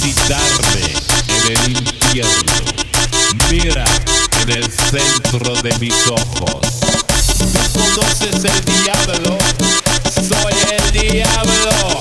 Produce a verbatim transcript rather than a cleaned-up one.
visitarme en el infierno. Mira en el centro de mis ojos. ¿Tú conoces el diablo? Soy el diablo.